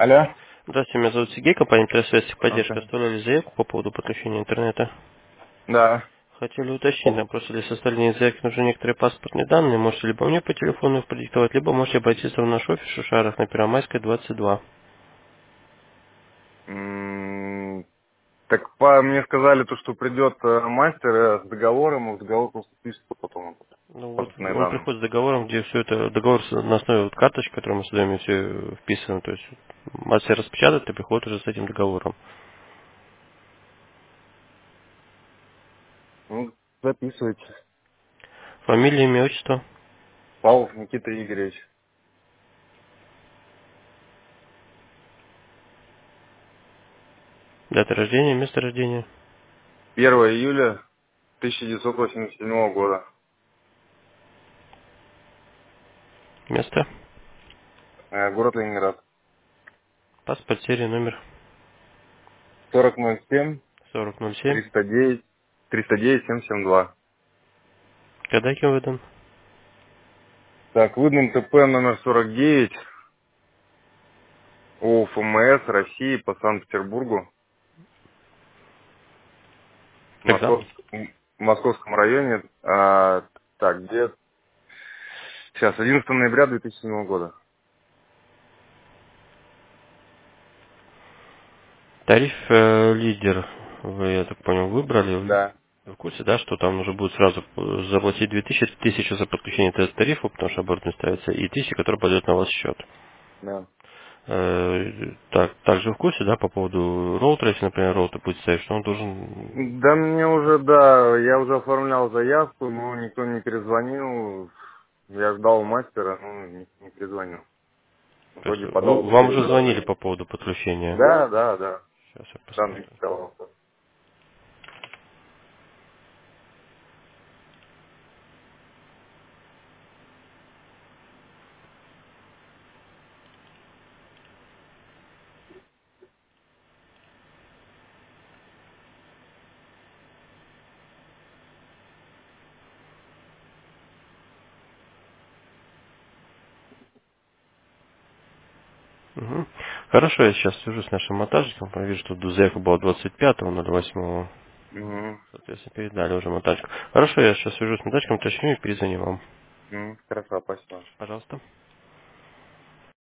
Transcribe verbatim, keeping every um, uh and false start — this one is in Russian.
Алло. Здравствуйте, меня зовут Сергей, компания Интерсвязь, поддержка. Ага. Оставляли заявку по поводу подключения интернета. Да. Хотели уточнить, нам просто для составления заявки нужны некоторые паспортные данные. Можете либо мне по телефону их продиктовать, либо можете обратиться в наш офис в Шушарах на Первомайской, двадцать два. М, Так по мне сказали то, что придет э, мастер э, с договором, и в договор просто пишется потом вот Ну вот паспортные он данные. приходит с договором, где все это, договор с- на основе вот карточки, которую мы создаем, и все вписано. То есть мастер распечатает и приходит уже с этим договором. Ну, записывайте. Фамилия, имя, отчество, Павлов Никита Игоревич. дата рождения, место рождения, первое июля тысяча девятьсот восемьдесят седьмого года. место, Э, Город Ленинград. паспорт, серия, номер сорок ноль семь сорок ноль семь. триста девять триста девять семь семь два. Когда кем выдан? Так, выдан ТП номер сорок девять о ФМС России по Санкт-Петербургу. В Когда? Московском, в Московском районе. А, так, где? Сейчас, одиннадцатого ноября две тысячи седьмого года. Тариф э, лидер, вы, я так понял, выбрали. Да. Вы в курсе, да, что там нужно будет сразу э, заплатить две тысячи, тысячу за подключение этого тарифа, потому что оборотно ставится, и тысяча, которая пойдет на ваш счет. Да. Э, так, также в курсе, да, по поводу роутера, если, например, роутер будет ставить, что он должен... Да мне уже, да, я уже оформлял заявку, но никто не перезвонил. Я ждал мастера, но не, не перезвонил. То есть Вроде подал вы- вам уже заявление. звонили по поводу подключения. Да, да, да. Сейчас я Да, мне посмотрю. сказал. Мгм. Хорошо, я сейчас свяжусь с нашим монтажником, я вижу, что заявка была двадцать пятого ноль восьмого. Угу. Соответственно, передали уже монтажку. Хорошо, я сейчас свяжусь с монтажником, уточню и перезвоню вам. Угу. Хорошо, спасибо. Пожалуйста.